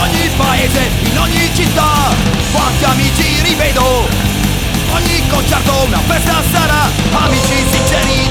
ogni paese, in ogni città. Quanti amici rivedo, ogni concerto una festa sarà. Amici sinceri